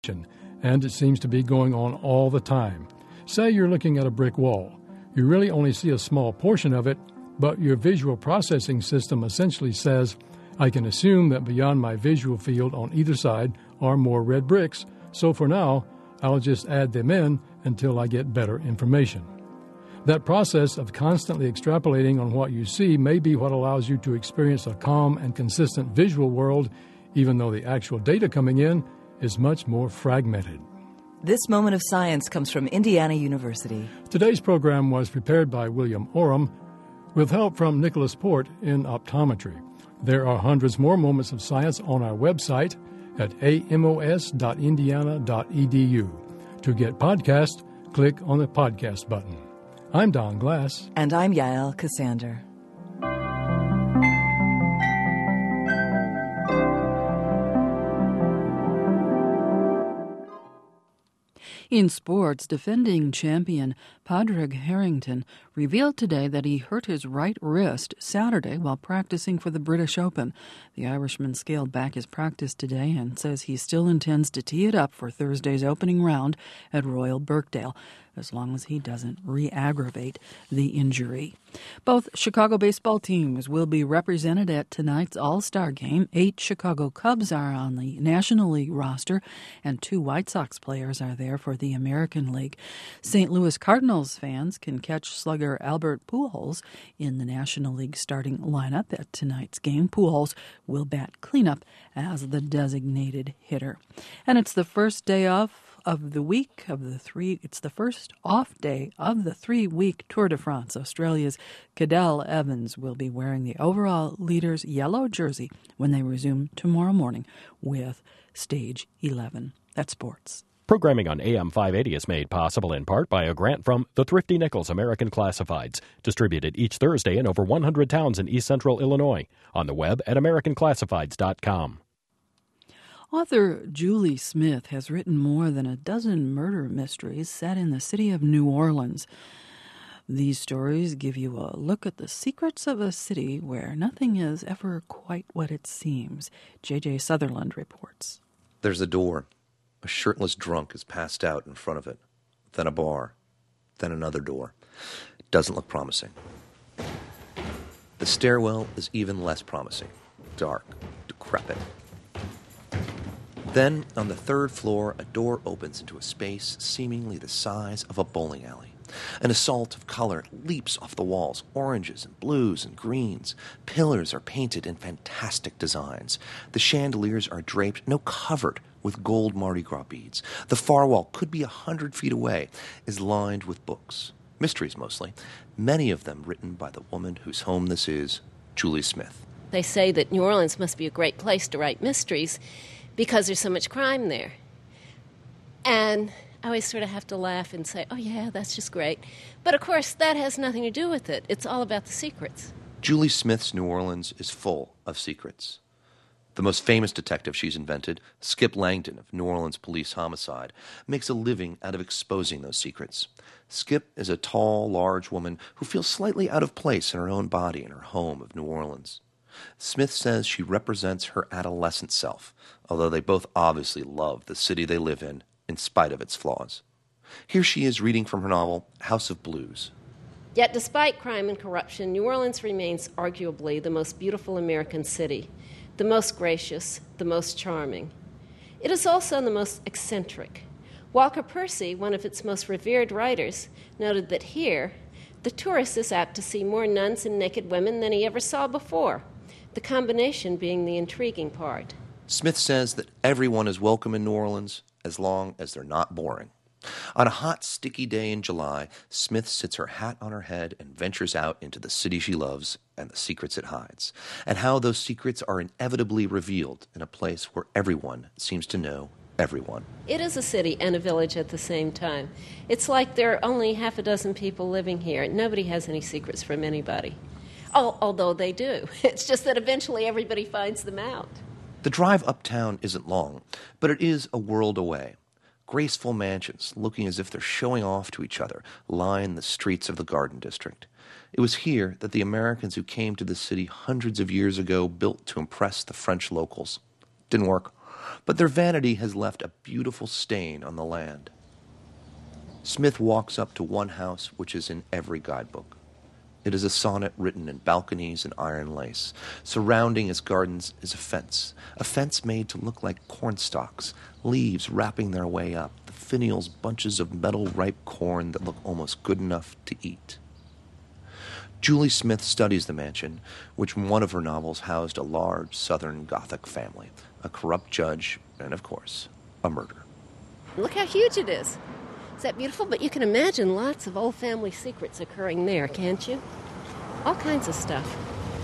and it seems to be going on all the time. Say you're looking at a brick wall. You really only see a small portion of it, but your visual processing system essentially says, I can assume that beyond my visual field on either side are more red bricks, so for now, I'll just add them in until I get better information. That process of constantly extrapolating on what you see may be what allows you to experience a calm and consistent visual world, even though the actual data coming in is much more fragmented. This moment of science comes from Indiana University. Today's program was prepared by William Oram with help from Nicholas Port in optometry. There are hundreds more moments of science on our website at amos.indiana.edu. To get podcast, click on the podcast button. I'm Don Glass. And I'm Yael Cassander. In sports, defending champion Padraig Harrington revealed today that he hurt his right wrist Saturday while practicing for the British Open. The Irishman scaled back his practice today and says he still intends to tee it up for Thursday's opening round at Royal Birkdale, as long as he doesn't re-aggravate the injury. Both Chicago baseball teams will be represented at tonight's All-Star Game. 8 Chicago Cubs are on the National League roster, and 2 White Sox players are there for the American League. St. Louis Cardinals fans can catch slugger Albert Pujols in the National League starting lineup at tonight's game. Pujols will bat cleanup as the designated hitter. And it's the first day off of the week of the three. It's the first off day of the 3-week Tour de France. Australia's Cadel Evans will be wearing the overall leader's yellow jersey when they resume tomorrow morning with Stage 11. That's sports. Programming on AM 580 is made possible in part by a grant from the Thrifty Nichols American Classifieds, distributed each Thursday in over 100 towns in East Central Illinois, on the web at americanclassifieds.com. Author Julie Smith has written more than a dozen murder mysteries set in the city of New Orleans. These stories give you a look at the secrets of a city where nothing is ever quite what it seems. J.J. Sutherland reports. There's a door. A shirtless drunk is passed out in front of it. Then a bar. Then another door. It doesn't look promising. The stairwell is even less promising. Dark. Decrepit. Then, on the 3rd floor, a door opens into a space seemingly the size of a bowling alley. An assault of color leaps off the walls, oranges and blues and greens. Pillars are painted in fantastic designs. The chandeliers are draped, no, covered with gold Mardi Gras beads. The far wall, could be 100 feet away, is lined with books. Mysteries, mostly. Many of them written by the woman whose home this is, Julie Smith. They say that New Orleans must be a great place to write mysteries because there's so much crime there. And I always sort of have to laugh and say, oh yeah, that's just great. But of course, that has nothing to do with it. It's all about the secrets. Julie Smith's New Orleans is full of secrets. The most famous detective she's invented, Skip Langdon of New Orleans Police Homicide, makes a living out of exposing those secrets. Skip is a tall, large woman who feels slightly out of place in her own body in her home of New Orleans. Smith says she represents her adolescent self, although they both obviously love the city they live in spite of its flaws. Here she is reading from her novel, House of Blues. Yet despite crime and corruption, New Orleans remains arguably the most beautiful American city, the most gracious, the most charming. It is also the most eccentric. Walker Percy, one of its most revered writers, noted that here, the tourist is apt to see more nuns and naked women than he ever saw before, the combination being the intriguing part. Smith says that everyone is welcome in New Orleans as long as they're not boring. On a hot, sticky day in July, Smith sits her hat on her head and ventures out into the city she loves and the secrets it hides, and how those secrets are inevitably revealed in a place where everyone seems to know everyone. It is a city and a village at the same time. It's like there are only half a dozen people living here. Nobody has any secrets from anybody. Although they do. It's just that eventually everybody finds them out. The drive uptown isn't long, but it is a world away. Graceful mansions, looking as if they're showing off to each other, line the streets of the Garden District. It was here that the Americans who came to the city hundreds of years ago built to impress the French locals. Didn't work. but their vanity has left a beautiful stain on the land. Smith walks up to one house which is in every guidebook. It is a sonnet written in balconies and iron lace. Surrounding its gardens is a fence made to look like cornstalks, leaves wrapping their way up, the finials bunches of metal-ripe corn that look almost good enough to eat. Julie Smith studies the mansion, which in one of her novels housed a large Southern Gothic family, a corrupt judge, and, of course, a murder. Look how huge it is. Is that beautiful? But you can imagine lots of old family secrets occurring there, can't you? All kinds of stuff.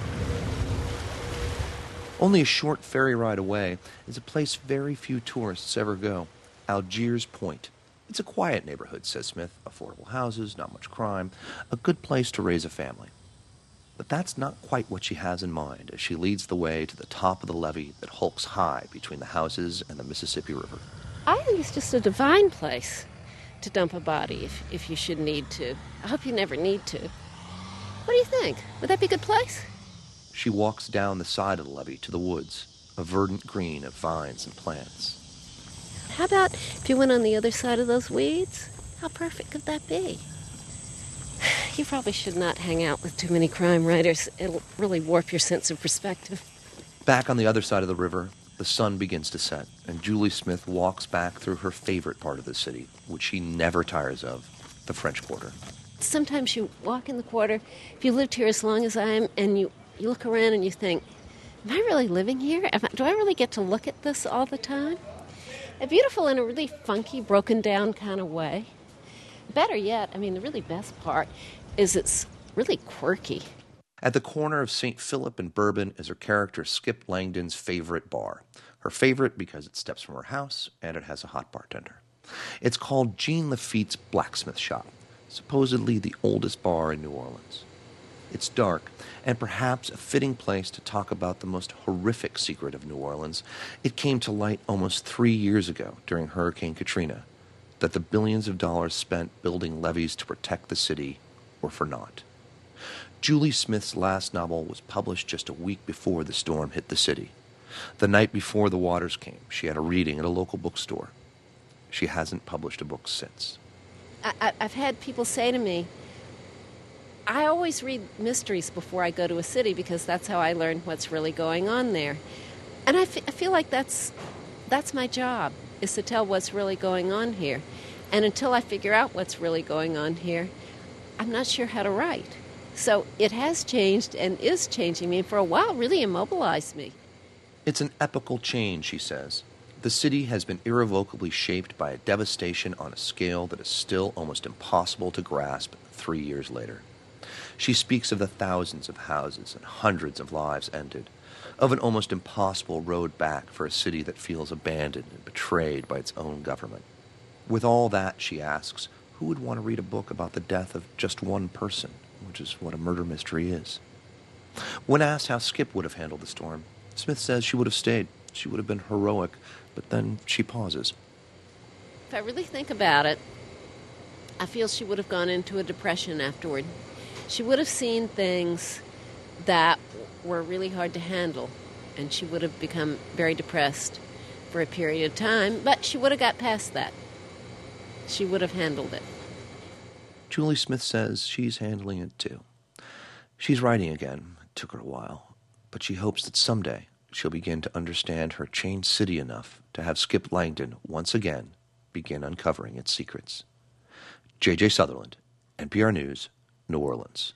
Only a short ferry ride away is a place very few tourists ever go, Algiers Point. It's a quiet neighborhood, says Smith. Affordable houses, not much crime, a good place to raise a family. But that's not quite what she has in mind as she leads the way to the top of the levee that hulks high between the houses and the Mississippi River. I think it's just a divine place to dump a body if you should need to. I hope you never need to. What do you think? Would that be a good place? She walks down the side of the levee to the woods, a verdant green of vines and plants. How about if you went on the other side of those weeds? How perfect could that be? You probably should not hang out with too many crime writers. It'll really warp your sense of perspective. Back on the other side of the river, the sun begins to set, and Julie Smith walks back through her favorite part of the city, which she never tires of, the French Quarter. Sometimes you walk in the quarter, if you lived here as long as I am, and you look around and you think, am I really living here? Do I really get to look at this all the time? Beautiful in a really funky, broken down kind of way. Better yet, the really best part is it's really quirky. At the corner of St. Philip and Bourbon is her character Skip Langdon's favorite bar. Her favorite because it steps from her house and it has a hot bartender. It's called Jean Lafitte's Blacksmith Shop, supposedly the oldest bar in New Orleans. It's dark, and perhaps a fitting place to talk about the most horrific secret of New Orleans. It came to light almost 3 years ago during Hurricane Katrina, that the billions of dollars spent building levees to protect the city were for naught. Julie Smith's last novel was published just a week before the storm hit the city. The night before the waters came, she had a reading at a local bookstore. She hasn't published a book since. I've had people say to me, I always read mysteries before I go to a city because that's how I learn what's really going on there. And I feel like that's my job, is to tell what's really going on here. And until I figure out what's really going on here, I'm not sure how to write. So it has changed and is changing me, and for a while really immobilized me. It's an epical change, she says. The city has been irrevocably shaped by a devastation on a scale that is still almost impossible to grasp 3 years later. She speaks of the thousands of houses and hundreds of lives ended, of an almost impossible road back for a city that feels abandoned and betrayed by its own government. With all that, she asks, who would want to read a book about the death of just one person, which is what a murder mystery is? When asked how Skip would have handled the storm, Smith says she would have stayed. She would have been heroic, but then she pauses. If I really think about it, I feel she would have gone into a depression afterward. She would have seen things that were really hard to handle, and she would have become very depressed for a period of time, but she would have got past that. She would have handled it. Julie Smith says she's handling it too. She's writing again. It took her a while, but she hopes that someday she'll begin to understand her changed city enough to have Skip Langdon once again begin uncovering its secrets. J.J. Sutherland, NPR News, New Orleans.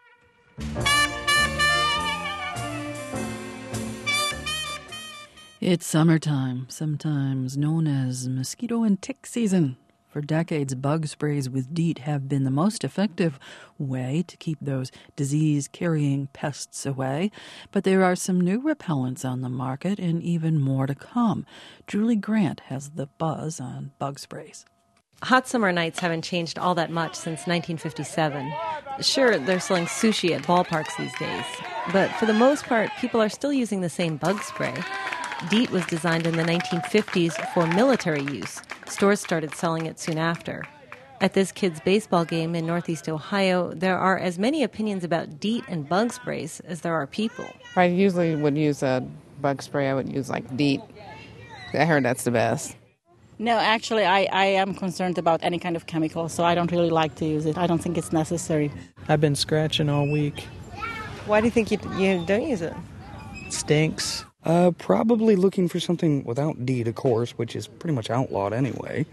It's summertime, sometimes known as mosquito and tick season. For decades, bug sprays with DEET have been the most effective way to keep those disease-carrying pests away. But there are some new repellents on the market and even more to come. Julie Grant has the buzz on bug sprays. Hot summer nights haven't changed all that much since 1957. Sure, they're selling sushi at ballparks these days, but for the most part, people are still using the same bug spray. DEET was designed in the 1950s for military use. Stores started selling it soon after. At this kids' baseball game in Northeast Ohio, there are as many opinions about DEET and bug sprays as there are people. I usually would use a bug spray. I would use like DEET. I heard that's the best. No, actually, I am concerned about any kind of chemical, so I don't really like to use it. I don't think it's necessary. I've been scratching all week. Why do you think you don't use it? It stinks. Probably looking for something without DEET, of course, which is pretty much outlawed anyway.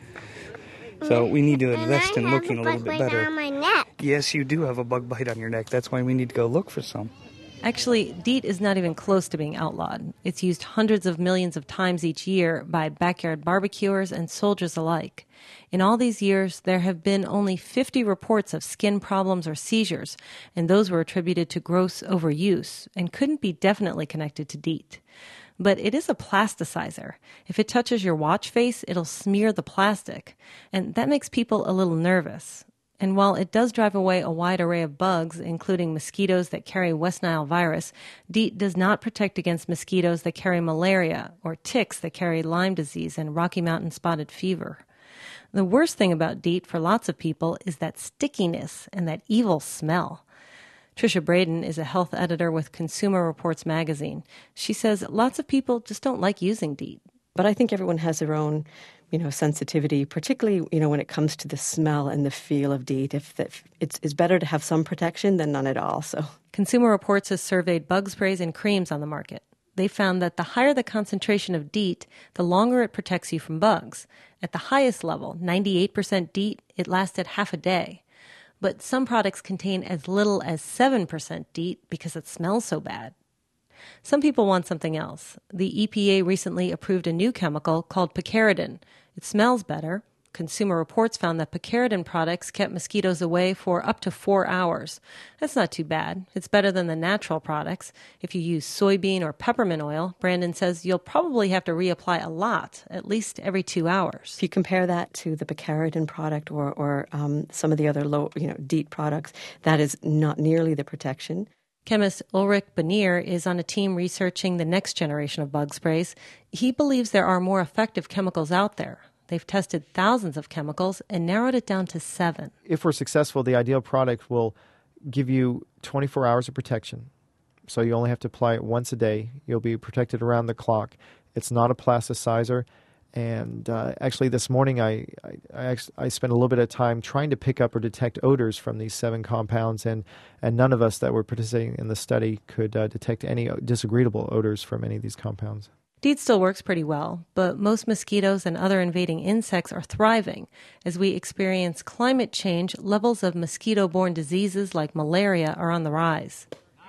So we need to invest in looking a little bit better. On my neck. Yes, you do have a bug bite on your neck. That's why we need to go look for some. Actually, DEET is not even close to being outlawed. It's used hundreds of millions of times each year by backyard barbecuers and soldiers alike. In all these years, there have been only 50 reports of skin problems or seizures, and those were attributed to gross overuse and couldn't be definitely connected to DEET. But it is a plasticizer. If it touches your watch face, it'll smear the plastic, and that makes people a little nervous. And while it does drive away a wide array of bugs, including mosquitoes that carry West Nile virus, DEET does not protect against mosquitoes that carry malaria or ticks that carry Lyme disease and Rocky Mountain spotted fever. The worst thing about DEET for lots of people is that stickiness and that evil smell. Tricia Braden is a health editor with Consumer Reports magazine. She says lots of people just don't like using DEET. But I think everyone has their own, sensitivity, particularly, when it comes to the smell and the feel of DEET. It's better to have some protection than none at all. So, Consumer Reports has surveyed bug sprays and creams on the market. They found that the higher the concentration of DEET, the longer it protects you from bugs. At the highest level, 98% DEET, it lasted half a day. But some products contain as little as 7% DEET because it smells so bad. Some people want something else. The EPA recently approved a new chemical called picaridin. It smells better. Consumer Reports found that picaridin products kept mosquitoes away for up to 4 hours. That's not too bad. It's better than the natural products. If you use soybean or peppermint oil, Brandon says you'll probably have to reapply a lot, at least every 2 hours. If you compare that to the picaridin product or some of the other low, DEET products, that is not nearly the protection. Chemist Ulrich Banier is on a team researching the next generation of bug sprays. He believes there are more effective chemicals out there. They've tested thousands of chemicals and narrowed it down to 7. If we're successful, the ideal product will give you 24 hours of protection. So you only have to apply it once a day. You'll be protected around the clock. It's not a plasticizer. And actually this morning I spent a little bit of time trying to pick up or detect odors from these 7 compounds, and none of us that were participating in the study could detect any disagreeable odors from any of these compounds. DEET still works pretty well, but most mosquitoes and other invading insects are thriving. As we experience climate change, levels of mosquito-borne diseases like malaria are on the rise.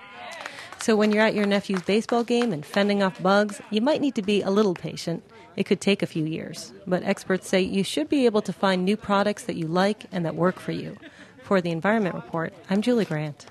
So when you're at your nephew's baseball game and fending off bugs, you might need to be a little patient. It could take a few years, but experts say you should be able to find new products that you like and that work for you. For the Environment Report, I'm Julie Grant.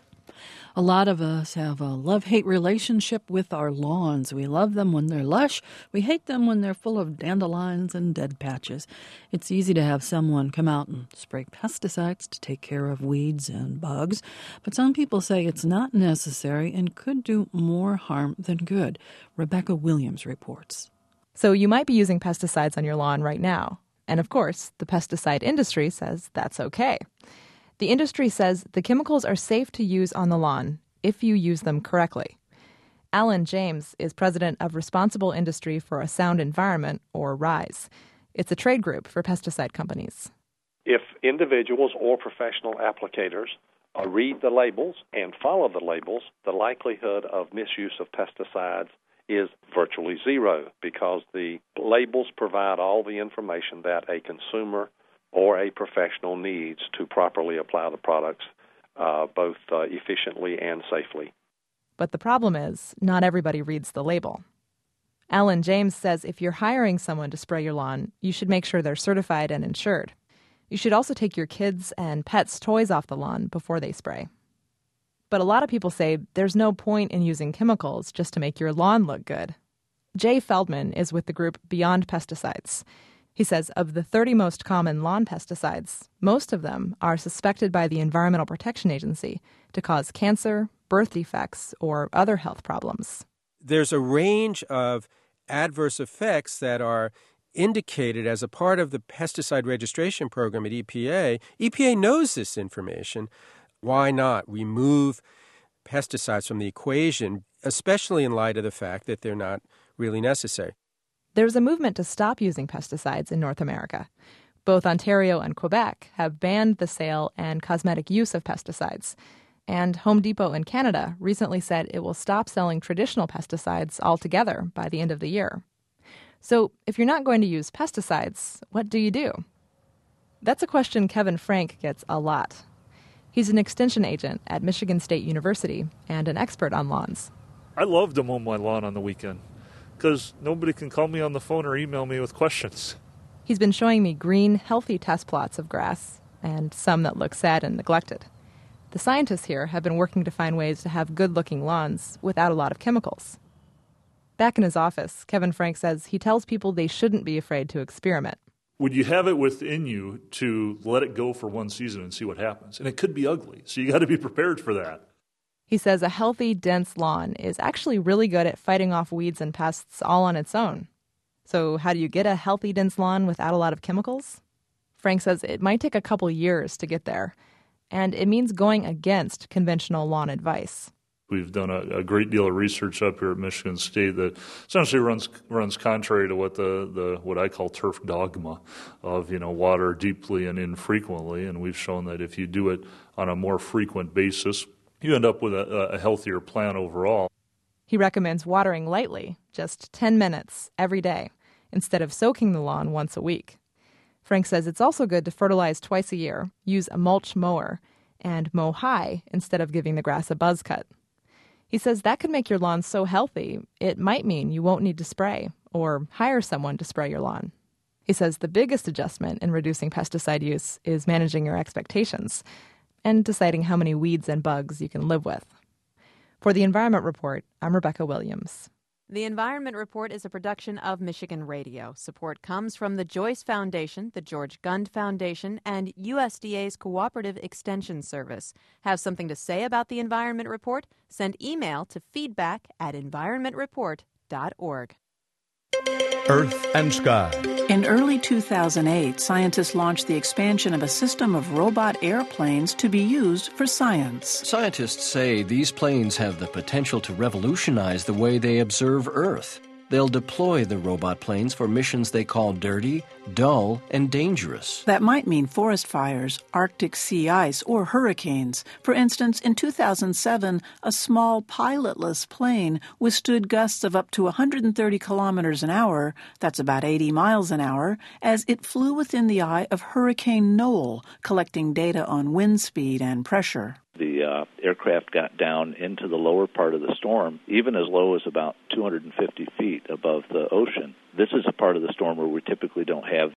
A lot of us have a love-hate relationship with our lawns. We love them when they're lush. We hate them when they're full of dandelions and dead patches. It's easy to have someone come out and spray pesticides to take care of weeds and bugs, but some people say it's not necessary and could do more harm than good. Rebecca Williams reports. So you might be using pesticides on your lawn right now. And of course, the pesticide industry says that's okay. The industry says the chemicals are safe to use on the lawn if you use them correctly. Alan James is president of Responsible Industry for a Sound Environment, or RISE. It's a trade group for pesticide companies. If individuals or professional applicators read the labels and follow the labels, the likelihood of misuse of pesticides is virtually zero, because the labels provide all the information that a consumer or a professional needs to properly apply the products both efficiently and safely. But the problem is, not everybody reads the label. Alan James says if you're hiring someone to spray your lawn, you should make sure they're certified and insured. You should also take your kids' and pets' toys off the lawn before they spray. But a lot of people say there's no point in using chemicals just to make your lawn look good. Jay Feldman is with the group Beyond Pesticides. He says of the 30 most common lawn pesticides, most of them are suspected by the Environmental Protection Agency to cause cancer, birth defects, or other health problems. There's a range of adverse effects that are indicated as a part of the pesticide registration program at EPA. EPA knows this information. Why not remove pesticides from the equation, especially in light of the fact that they're not really necessary? There's a movement to stop using pesticides in North America. Both Ontario and Quebec have banned the sale and cosmetic use of pesticides. And Home Depot in Canada recently said it will stop selling traditional pesticides altogether by the end of the year. So if you're not going to use pesticides, what do you do? That's a question Kevin Frank gets a lot. He's an extension agent at Michigan State University and an expert on lawns. I love to mow my lawn on the weekend because nobody can call me on the phone or email me with questions. He's been showing me green, healthy test plots of grass and some that look sad and neglected. The scientists here have been working to find ways to have good-looking lawns without a lot of chemicals. Back in his office, Kevin Frank says he tells people they shouldn't be afraid to experiment. Would you have it within you to let it go for one season and see what happens? And it could be ugly, so you got to be prepared for that. He says a healthy, dense lawn is actually really good at fighting off weeds and pests all on its own. So how do you get a healthy, dense lawn without a lot of chemicals? Frank says it might take a couple years to get there, and it means going against conventional lawn advice. We've done a great deal of research up here at Michigan State that essentially runs contrary to what what I call turf dogma of water deeply and infrequently, and we've shown that if you do it on a more frequent basis, you end up with a healthier plant overall. He recommends watering lightly, just 10 minutes every day, instead of soaking the lawn once a week. Frank says it's also good to fertilize twice a year, use a mulch mower, and mow high instead of giving the grass a buzz cut. He says that could make your lawn so healthy, it might mean you won't need to spray or hire someone to spray your lawn. He says the biggest adjustment in reducing pesticide use is managing your expectations and deciding how many weeds and bugs you can live with. For the Environment Report, I'm Rebecca Williams. The Environment Report is a production of Michigan Radio. Support comes from the Joyce Foundation, the George Gund Foundation, and USDA's Cooperative Extension Service. Have something to say about the Environment Report? Send email to feedback@environmentreport.org. Earth and Sky. In early 2008, scientists launched the expansion of a system of robot airplanes to be used for science. Scientists say these planes have the potential to revolutionize the way they observe Earth. They'll deploy the robot planes for missions they call dirty, dull, and dangerous. That might mean forest fires, Arctic sea ice, or hurricanes. For instance, in 2007, a small pilotless plane withstood gusts of up to 130 kilometers an hour, that's about 80 miles an hour, as it flew within the eye of Hurricane Noel, collecting data on wind speed and pressure. The aircraft got down into the lower part of the storm, even as low as about 250 feet above the ocean. This is a part of the storm where we typically don't have